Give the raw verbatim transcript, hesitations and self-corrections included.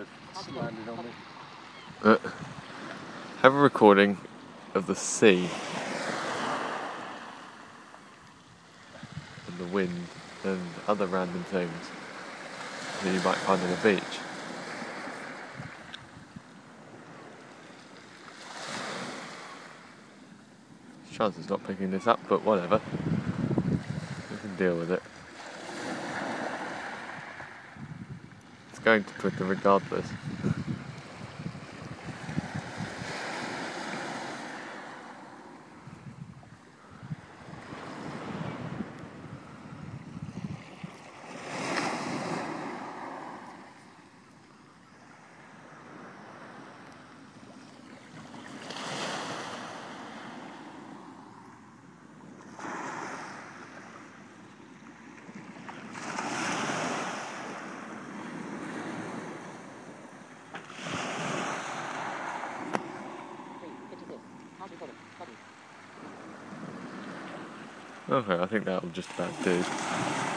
bird landed on me. Uh, have a recording of the sea and the wind and other random things that you might find on the beach. Chance it's not picking this up, but whatever. We can deal with it. It's going to Twitter regardless. Okay, I think that'll just about do.